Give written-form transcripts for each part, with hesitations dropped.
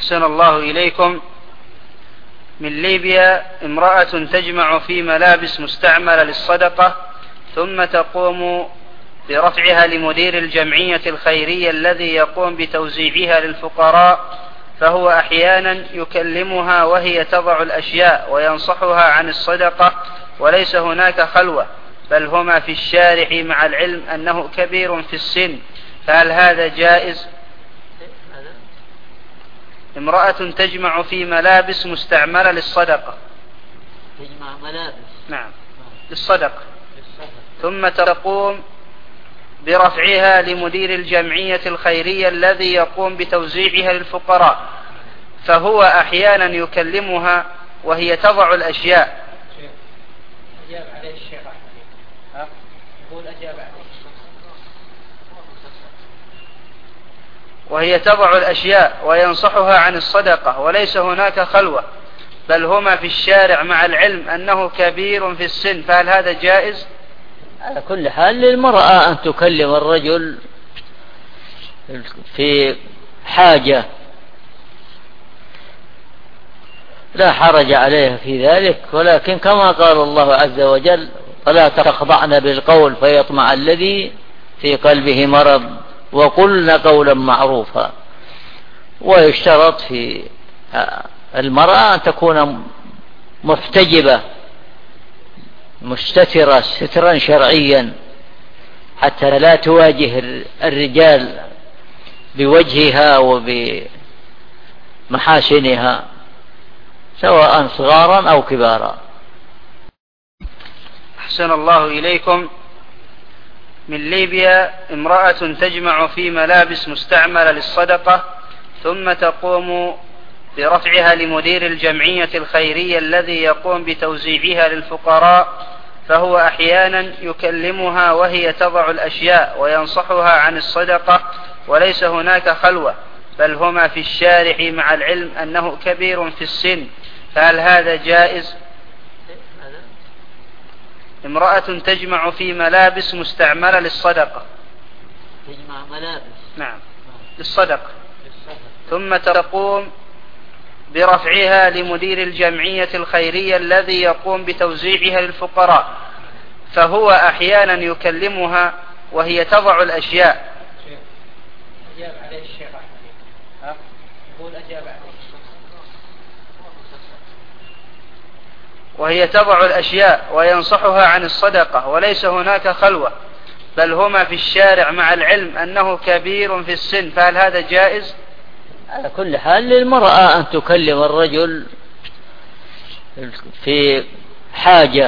أحسن الله إليكم. من ليبيا امرأة تجمع في ملابس مستعملة للصدقة ثم تقوم برفعها لمدير الجمعية الخيرية الذي يقوم بتوزيعها للفقراء، فهو أحيانا يكلمها وهي تضع الأشياء وينصحها عن الصدقة، وليس هناك خلوة بل هما في الشارع مع العلم أنه كبير في السن، فهل هذا جائز؟ امرأة تجمع في ملابس مستعملة للصدقة. تجمع ملابس؟ نعم، للصدقة، ثم تقوم برفعها لمدير الجمعية الخيرية الذي يقوم بتوزيعها للفقراء، فهو أحيانا يكلمها وهي تضع الأشياء. أجاب عليه الشيخ أحمد. يقول أجاب عليه. وهي تضع الأشياء وينصحها عن الصدقة، وليس هناك خلوة بل هما في الشارع مع العلم أنه كبير في السن، فهل هذا جائز؟ على كل حال للمرأة أن تكلم الرجل في حاجة، لا حرج عليها في ذلك، ولكن كما قال الله عز وجل: فلا تخضعن بالقول فيطمع الذي في قلبه مرض وقلن قولا معروفا. ويشترط في المرأة أن تكون محتجبة مستترة سترا شرعيا حتى لا تواجه الرجال بوجهها وبمحاسنها سواء صغارا أو كبارا. أحسن الله إليكم. من ليبيا امرأة تجمع في ملابس مستعملة للصدقة ثم تقوم برفعها لمدير الجمعية الخيرية الذي يقوم بتوزيعها للفقراء، فهو أحيانا يكلمها وهي تضع الأشياء وينصحها عن الصدقة، وليس هناك خلوة بل هما في الشارع مع العلم أنه كبير في السن، فهل هذا جائز؟ امرأة تجمع في ملابس مستعملة للصدقة. تجمع ملابس؟ نعم، للصدقة، ثم تقوم برفعها لمدير الجمعية الخيرية الذي يقوم بتوزيعها للفقراء، فهو أحيانا يكلمها وهي تضع الأشياء. أجاب عليه الشيخ أحمد. يقول أجاب عليه. وهي تضع الأشياء وينصحها عن الصدقة، وليس هناك خلوة بل هما في الشارع مع العلم أنه كبير في السن، فهل هذا جائز؟ على كل حال للمرأة أن تكلم الرجل في حاجة،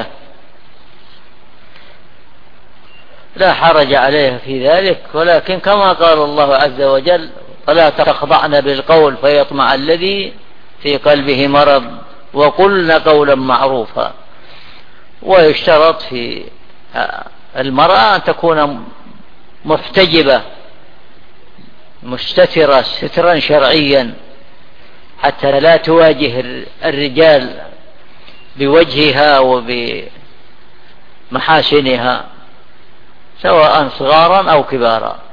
لا حرج عليها في ذلك، ولكن كما قال الله عز وجل: فلا تخضعن بالقول فيطمع الذي في قلبه مرض وقلن قولا معروفا. ويشترط في المرأة أن تكون محتجبة مستترة سترا شرعيا حتى لا تواجه الرجال بوجهها وبمحاسنها سواء صغارا أو كبارا.